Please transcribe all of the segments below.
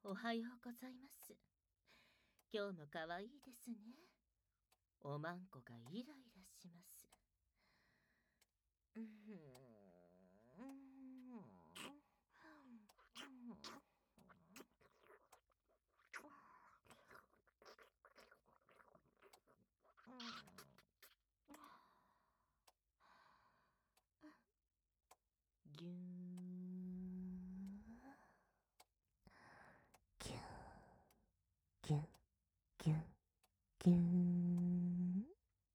おはようございます。今日も可愛いですね。おまんこがイライラします。ぎゅーん、ぎゅーん、ぎゅん、ぎゅん、ぎゅーん。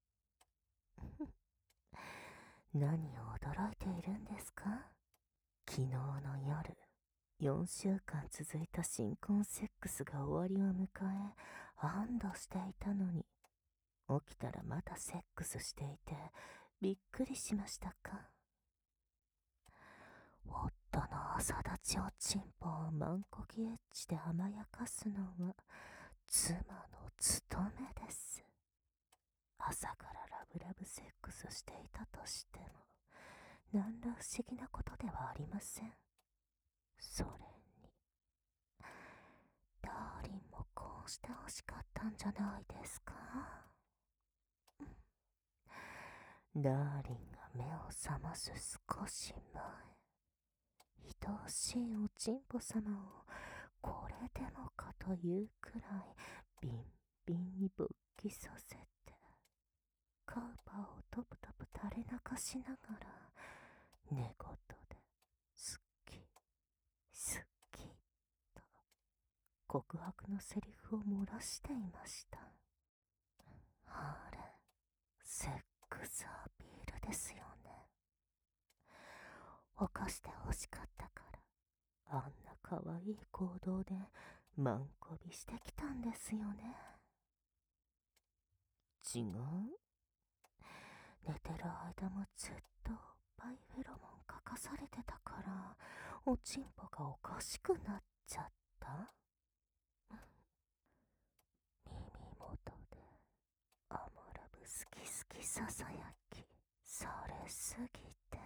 何を驚いているんですか？昨日の夜、4週間続いた新婚セックスが終わりを迎え、安堵していたのに、起きたらまたセックスしていて、びっくりしましたか？夫の朝立ちをチンポをマンコキエッチで甘やかすのは、妻の務めです。朝からラブラブセックスしていたとしても、何ら不思議なことではありません。それに、ダーリンもこうして欲しかったんじゃないですか？ダーリンが目を覚ます少し前、愛おしいおちんぽ様をこれでもかというくらいビンビンに勃起させて、カウパーをトプトプ垂れ流しながら寝言で好き好きと告白のセリフを漏らしていました。あれ、セックスアピールですよね。犯して欲しかったから、あんな可愛い行動でマンコビしてきたんですよね。違う？寝てる間もずっとバイフェロモン書かされてたから、おちんぽがおかしくなっちゃった？耳元でアモラブ好き好きささやきされすぎて、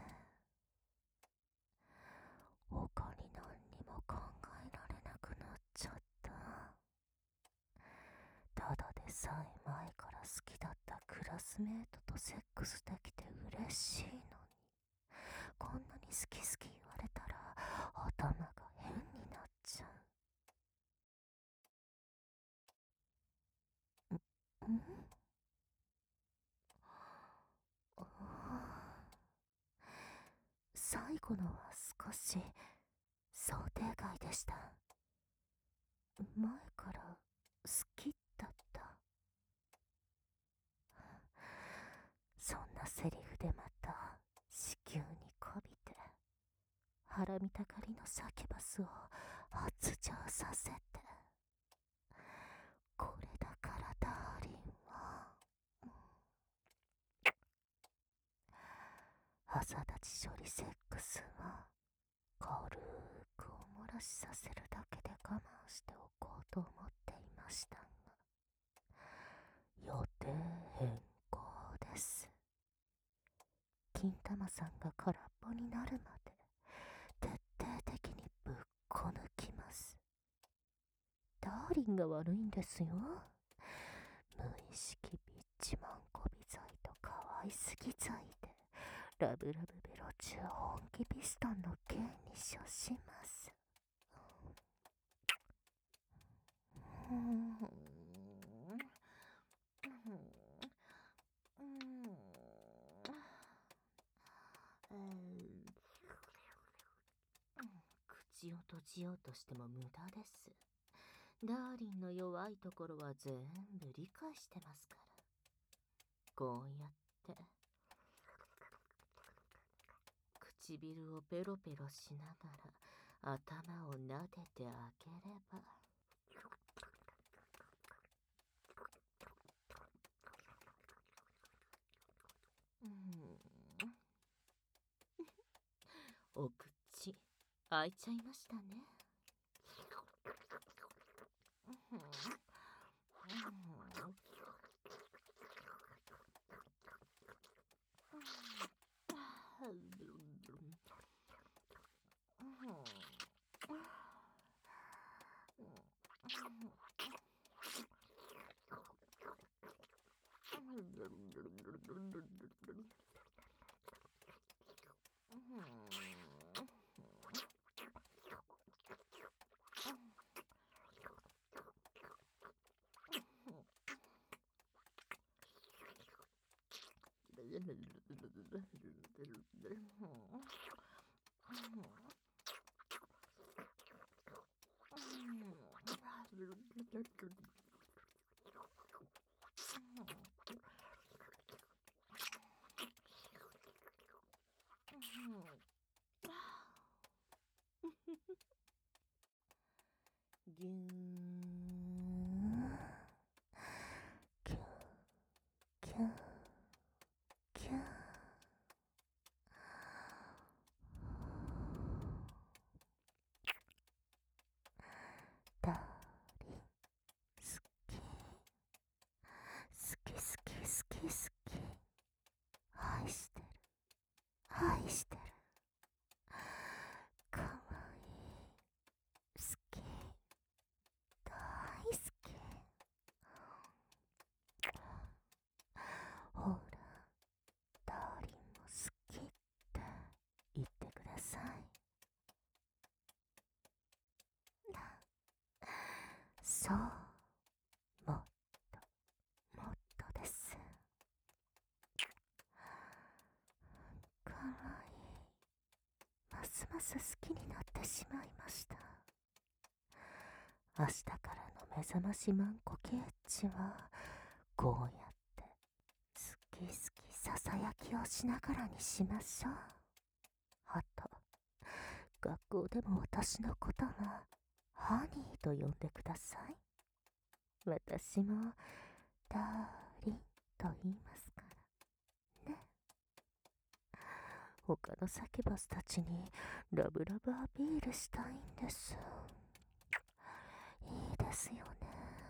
他に何にも考えられなくなっちゃった。ただでさえ前から好きだったクラスメートとセックスできて嬉しいのに、こんなに好き好き言われたら頭が変になっちゃう。あー、最後のは少し想定外でした。前から好きだった。そんなセリフでまた子宮にこびて、ハラミたかりのサキュバスを発情させて、これだからダーリンは、朝立ち処理セックスは軽くお漏らしさせるだけで我慢しておこうと思っていましたが、予定変更です。金玉さんが空っぽになるまで徹底的にぶっこ抜きます。ダーリンが悪いんですよ。無意識ビッチマンコビ剤と可愛すぎ剤でラブラブベロ中本気ピストンの刑に処します。口を閉じようとしても無駄です。ダーリンの弱いところは全部理解してますから。こうやって唇をペロペロしながら頭を撫でてあげれば、お口開いちゃいましたね。 ぎゅーん、ぎゅー、ぎゅー、ぎゅー。ダーリン、好き、好き好き好き好き、愛してる、愛してる、かわいい、好き、大好き。ほら、ダーリンも好きって言ってください。そう、もっと、もっとです。かわいい。ますます好きになってしまいました。明日からの目覚ましマンコケエッチは、こうやって好き好きささやきをしながらにしましょう。あと、学校でも私のことはハニーと呼んでください。私もダーリンと言いますからね。他のサキュバスたちにラブラブアピールしたいんです。いいですよね。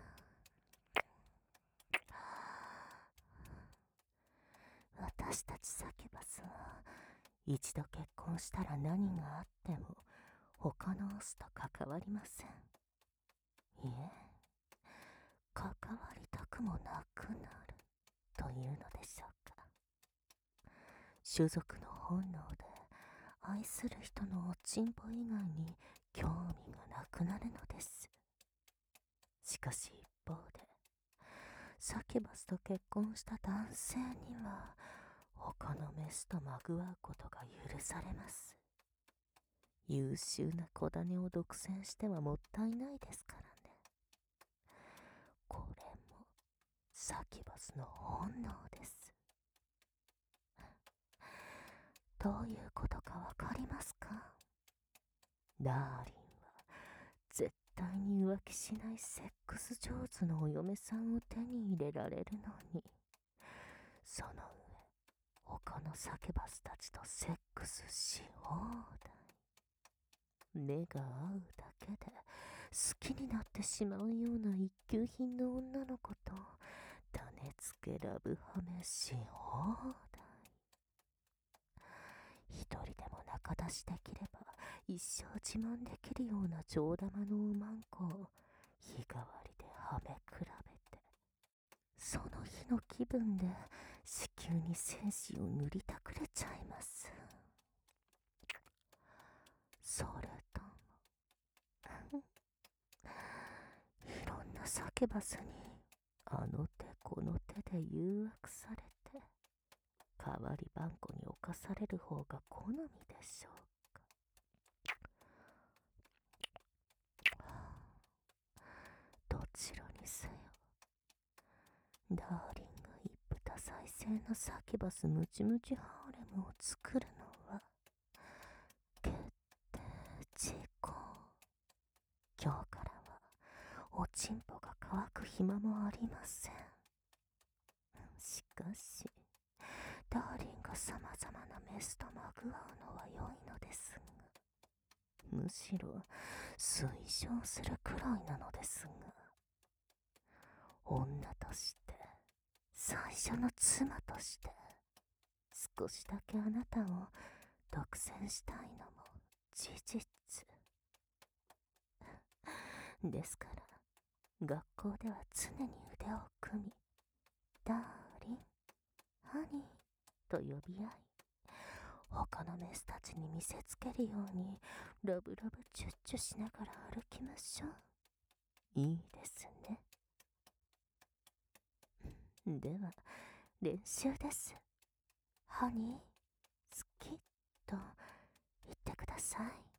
私たちサキュバスは一度結婚したら何があっても他のオスと関わりません。いえ、関わりたくもなくなるというのでしょうか。種族の本能で愛する人のおちんぽ以外に興味がなくなるのです。しかし一方で、サキュバスと結婚した男性には他のメスとまぐわうことが許されます。優秀な子種を独占してはもったいないですからね。これもサキュバスの本能です。どういうことかわかりますか？ダーリンは絶対に浮気しないセックス上手のお嫁さんを手に入れられるのに、その上他のサキュバスたちとセックスし放題。目が合うだけで好きになってしまうような一級品の女の子と種付けラブハメし放題。一人でも仲出しできれば一生自慢できるような上玉のおまんこを日替わりではめ比べて、その日の気分で子宮に精子を塗りたくれちゃいます。それともいろんなサキュバスにあの手この手で誘惑されて代わりばんこに侵される方が好みでしょうか。どちらにせよ、ダーリンが一夫多妻制のサキュバスムチムチハーレムを作るのは決定事項。今日からはおちんぽが乾く暇もありません。しかしダーリンが様々なメスとまぐわうのは良いのですが、むしろ推奨するくらいなのですが、女として最初の妻として少しだけあなたを独占したいのも事実ですから、学校では常に腕を組み、ダーリン、 ハニーと呼び合い、他のメスたちに見せつけるようにラブラブチュッチュしながら歩きましょう。いいですね。では練習です。ハニー、好きと言ってくださ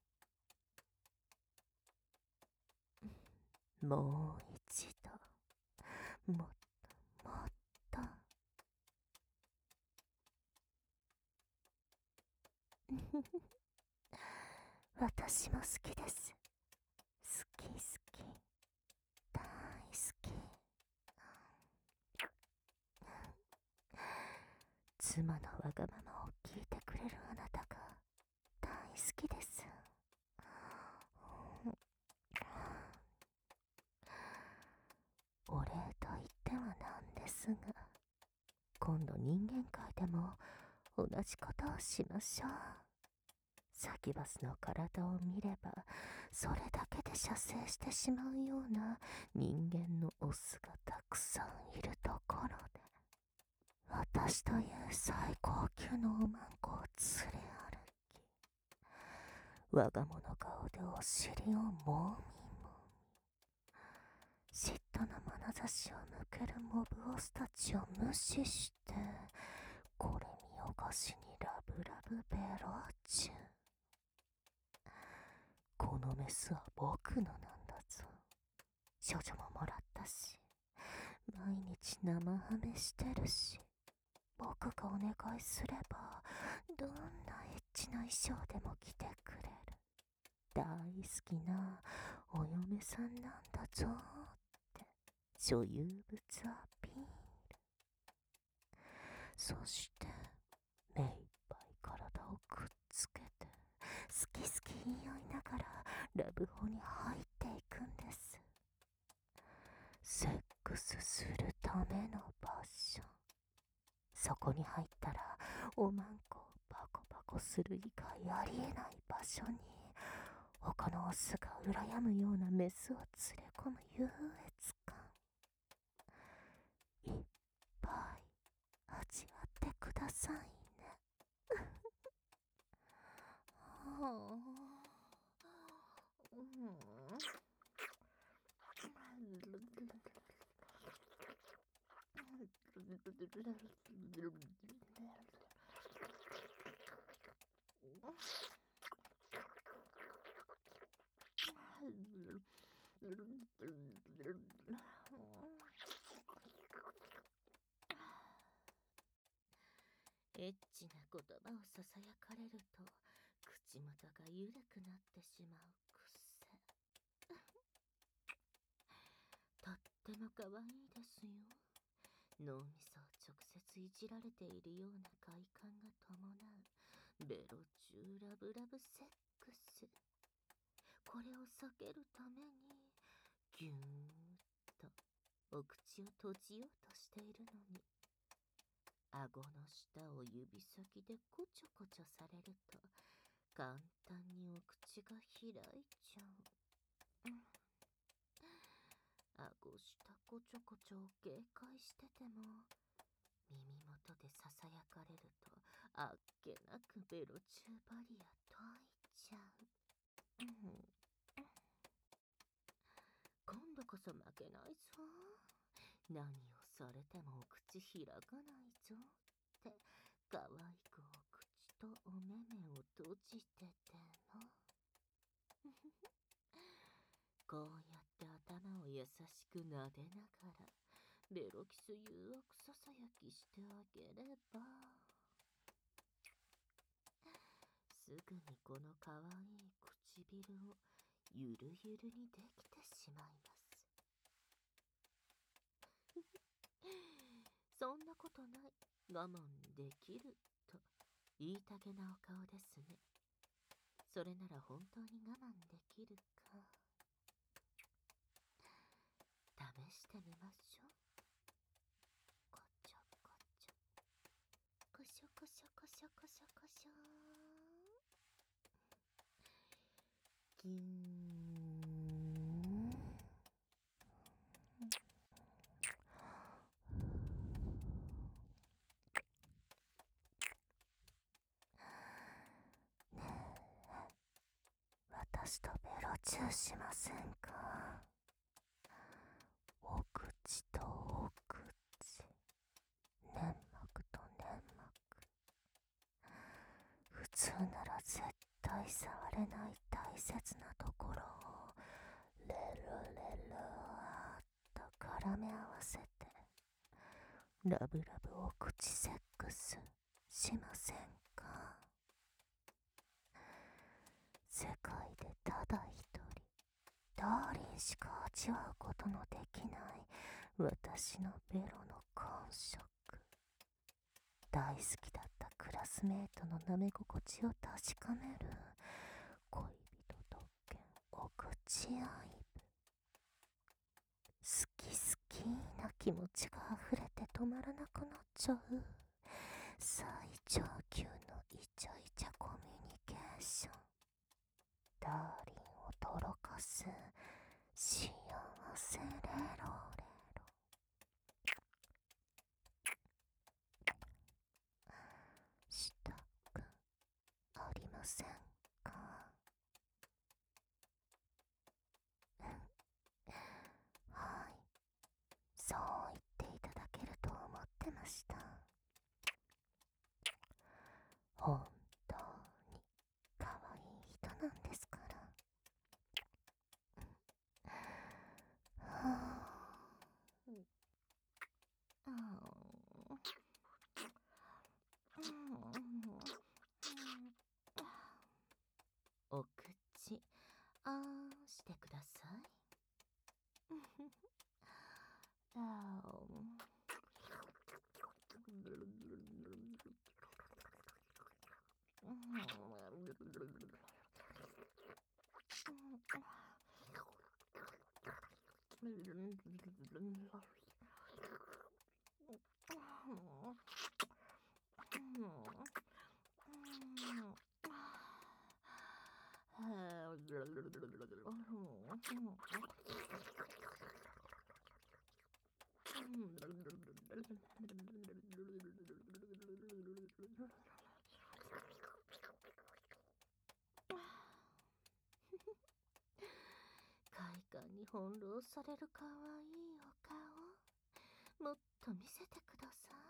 い。もう一度、もっともっと。私も好きです。好き好き、大好き。妻のわがままを聞いてくれるあなたが大好きです。お礼と言ってはなんですが、今度人間界でも同じことをしましょう。サキバスの体を見れば、それだけで射精してしまうような人間のオスがたくさんいるところで、私という最高級のおまんこを連れ歩き、我が物顔でお尻をもみもみ、嫉妬の眼差しを向けるモブオスたちを無視して、これ見よがしにラブラブベローチュ。このメスは僕のなんだぞ。処女ももらったし、毎日生ハメしてるし、僕がお願いすればどんなエッチな衣装でも着てくれる大好きなお嫁さんなんだぞって所有物アピール。そして目いっぱい体をくっつけて好き好き言い合いながらラブホに入っていくんです。セックスするための場所。そこに入ったらおまんこをパコパコする以外ありえない場所に他のオスが羨むようなメスを連れ込む優越感、いっぱい味わってくださいね。はエッチな言葉をささやかれると口元がゆるくなってしまう癖。とっても可愛いですよ。脳みそを直接いじられているような快感が伴うベロ中ラブラブセックス。これを避けるためにぎゅーっとお口を閉じようとしているのに、顎の下を指先でこちょこちょされると簡単にお口が開いちゃう。顎下こちょこちょを警戒してても耳元でささやかれるとあっけなくベロチューバリア解いちゃう。今度こそ負けないぞ。何をされてもお口開かないぞって可愛くお口とお目目を閉じてての。こうやって頭を優しく撫でながらベロキス誘惑ささやきしてあげれば、すぐにこの可愛い唇をゆるゆるにできてしまいます。そんなことない、我慢できると言いたげなお顔ですね。それなら本当に我慢できるか試してみましょう。こちょこちょこしょこしょこしょこしょこしょぎゅーん。 私とベロチューしませんか？お口とお口、粘膜と粘膜。普通なら絶対触れない大切なところをレロレローっと絡め合わせてラブラブお口セックスしませんか？世界でただ一人ダーリンしか味わうことのできない私のベロの感触。大好きだったクラスメートの舐め心地を確かめる恋人特権お口愛部。好き好きな気持ちが溢れて止まらなくなっちゃう最上級のイチャイチャコミュニケーション。ダーリンをとろかす幸せレロレロ。したくありませんか？はい、そう言っていただけると思ってました。本当に可愛い人なんですから。お口あーしてください。快感に翻弄されるかわいいお顔、もっと見せてください。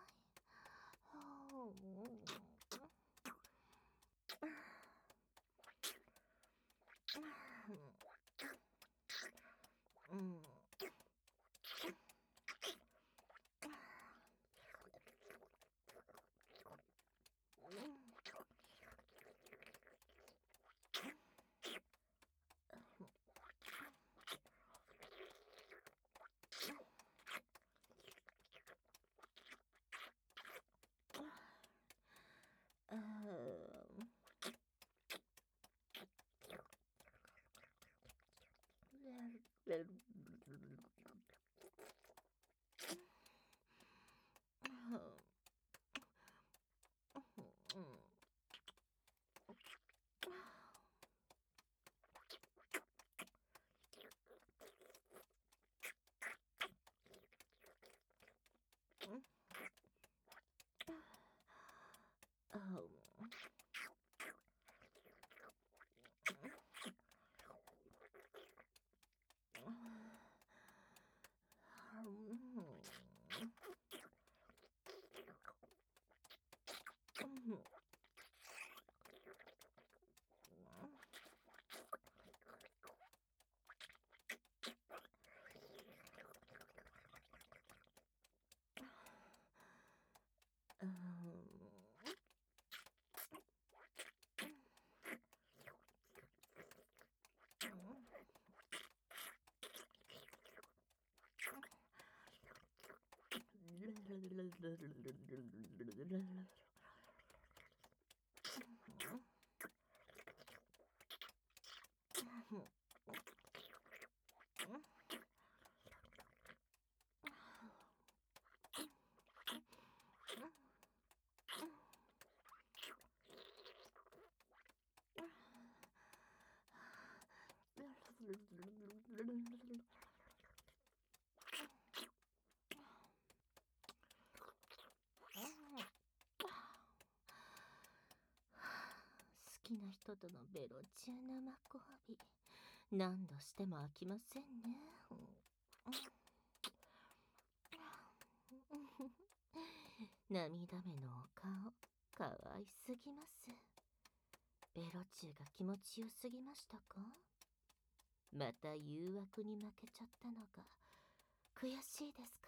好きな人とのベロ中生交尾、何度しても飽きませんね。涙目のお顔、かわいすぎます。ベロチューが気持ちよすぎましたか？また誘惑に負けちゃったのが悔しいですか？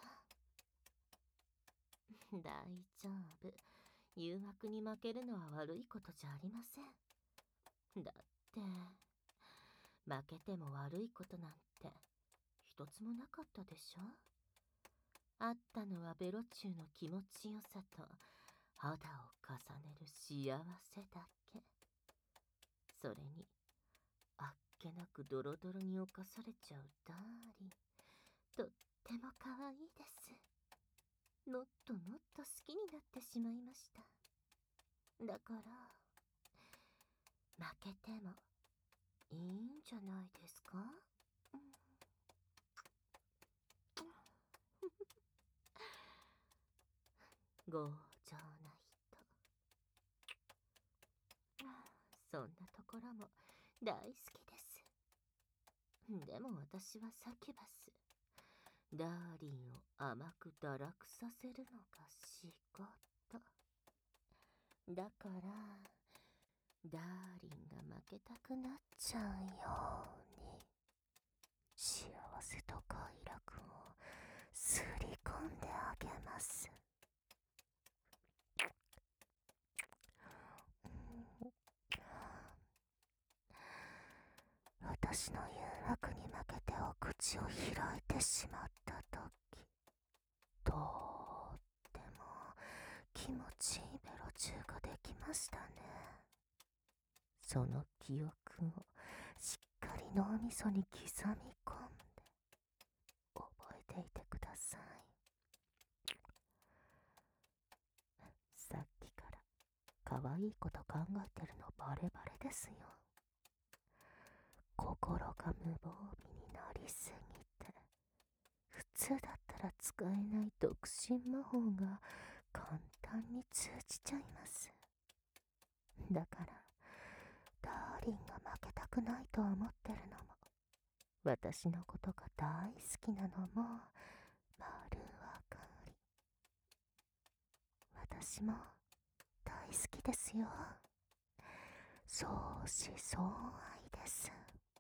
大丈夫。誘惑に負けるのは悪いことじゃありません。だって、負けても悪いことなんて一つもなかったでしょ？あったのはベロチューの気持ちよさと肌を重ねる幸せだけ。それに、あっけなくドロドロに侵されちゃうダーリン。とっても可愛いです。もっともっと好きになってしまいました。だから、負けてもいいんじゃないですか？強情な人。そんなところも大好きです。でも私はサキュバス。ダーリンを甘く堕落させるのが仕事。だから、ダーリンが負けたくなっちゃうように、幸せと快楽をすり込んであげます。私の誘惑に負けてお口を開いてしまったとき、とっても気持ちいいベロチューができましたね。その記憶をしっかり脳みそに刻み込んで覚えていてください。さっきから可愛いこと考えてるのバレバレですよ。心が無防備になりすぎて、普通だったら使えない独身魔法が簡単に通じちゃいます。だからダーリンが負けたくないと思ってるのも、私のことが大好きなのも丸わかり。私も大好きですよ。相思相愛です。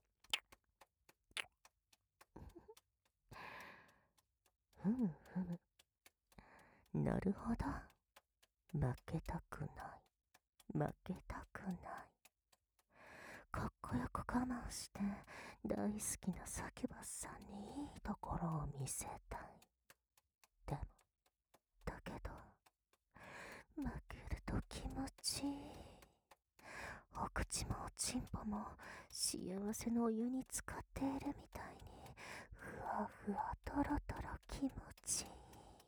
ふむふむ。なるほど。負けたくない。負けたくない。かっこよく我慢して大好きなサキュバスさんにいいところを見せたい。でも、だけど、負けると気持ちいい。お口もおちんぽも幸せのお湯に浸かっているみたいにふわふわとろとろ気持ちいい。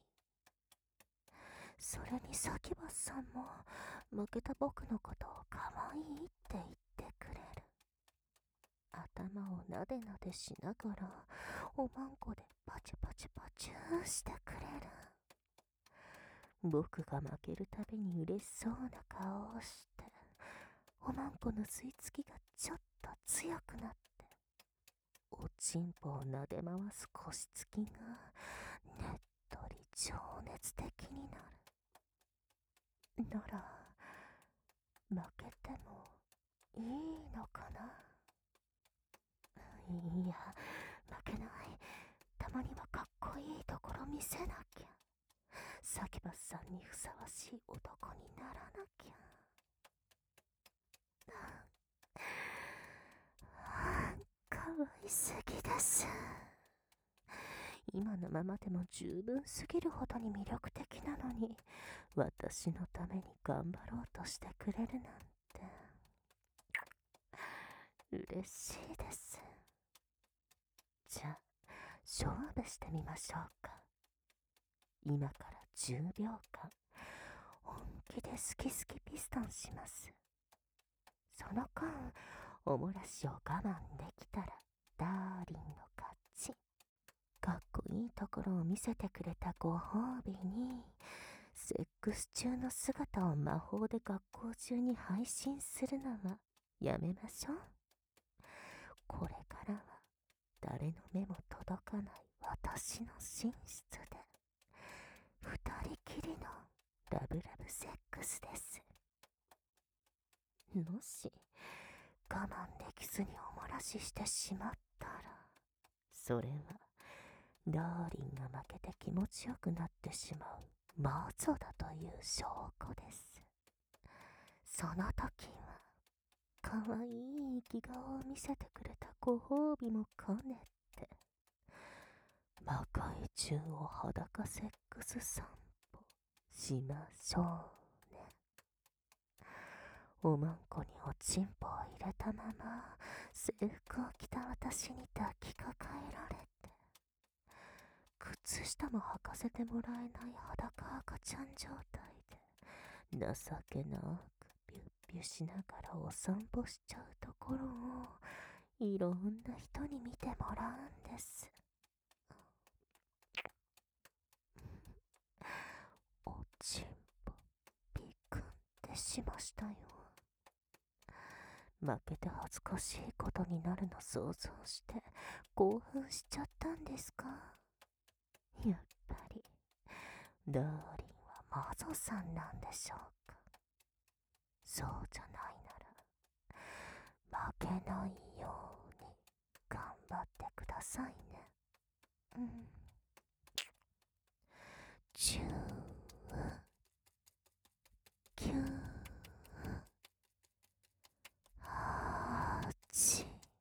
それにサキュバスさんも負けた僕のことを可愛いって言ってくれる。頭をなでなでしながらおまんこでパチュパチュパチューしてくれる。僕が負けるたびに嬉しそうな顔をして、おまんこの吸い付きがちょっと強くなって、おちんぽをなで回す腰つきがねっとり情熱的になる。なら、負けてもいいのかな？いや、負けない。たまにはかっこいいところ見せなきゃ。サキュバスさんにふさわしい男にならなきゃ。かわいすぎです。今のままでも十分すぎるほどに魅力的なのに、私のために頑張ろうとしてくれるなんて嬉しいです。じゃあ勝負してみましょうか。今から10秒間本気で好き好きピストンします。その間おもらしを我慢できたらダーリンの勝ち。かっこいいところを見せてくれたご褒美にセックス中の姿を魔法で学校中に配信するのはやめましょう。これからは誰の目も届かない私の寝室で二人きりのラブラブセックスです。もし我慢できずにお漏らししてしまったら、それはダーリンが負けて気持ちよくなってしまうマゾだという証拠です。その時はかわいい生き顔を見せてくれたご褒美も兼ねて魔界中を裸セックス散歩しましょうね。おまんこにおちんぽを入れたまま制服を着た私に抱きかかえられて、靴下も履かせてもらえない裸赤ちゃん状態で情けなくピュッピュしながらお散歩しちゃうところをいろんな人に見てもらうんです。おちんぽピクンってしましたよ。負けて恥ずかしいことになるの想像して興奮しちゃったんですか？やっぱりダーリンはマゾさんなんでしょうか？そうじゃないなら負けないように頑張ってくださいね。チューキュー8、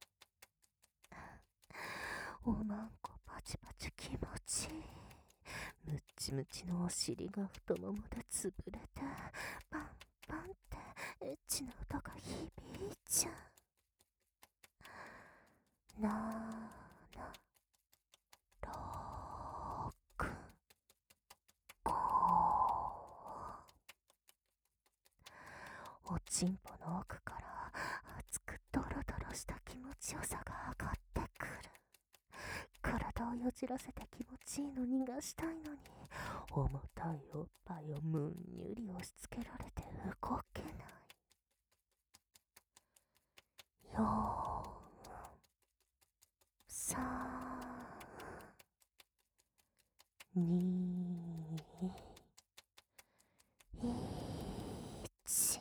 おまんこパチパチ気持ちいい。ムッチムチのお尻が太ももで潰れてパンパンってエッチな音が響いちゃう。7、6、5、おちんぽの奥から熱くドロドロした気持ちよさが上がってくる。体をよじらせて気持ちいいの逃がしたいのに、重たいおっぱいをむんにゅり押し付けられて動けない。4、3、2、1。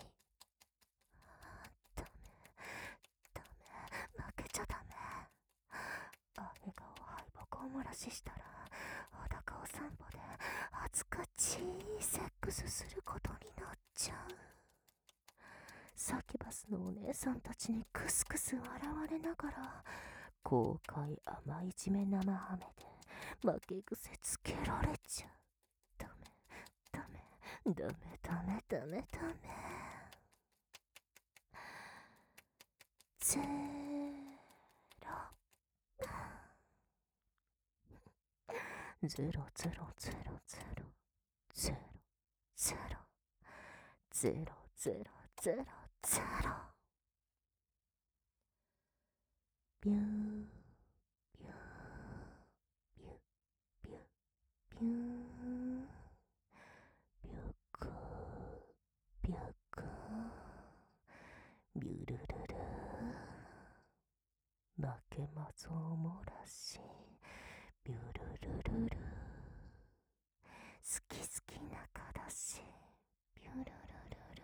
ダメ、負けちゃダメ。笑顔敗北を漏らししたら裸お散歩で恥ずかしいセックスすることになっちゃう。サキバスのお姉さんたちにクスクス笑われながら公開甘いじめ生ハメで負け癖つけられちゃう。ダメダメダメダメダメダメ。ゼロゼロゼロゼロゼロゼロゼロゼロゼロゼロゼロ。ビュービュービュービュービュービュクビュクビュルルル。負けまぞ漏らしビュルルルル。好き好きなからしビュルルルル。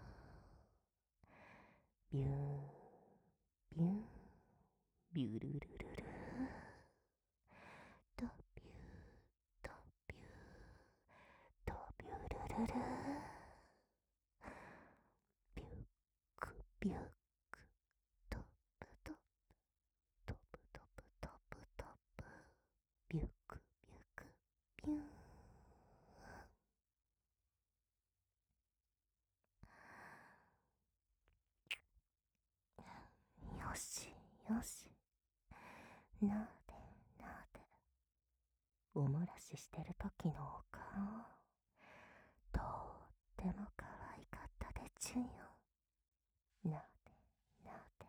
ビュービュービュルルルル。ドビュードビュードビュルルル。ビュックビュックドブドブドブドブドブドブ。ビュックビュックビュー。よしよし。なでなで。お漏らししてる時のお顔とっても可愛かったでちゅよ。なでなで。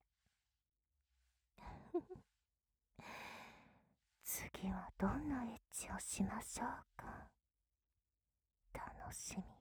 次はどんなエッチをしましょうか。楽しみ。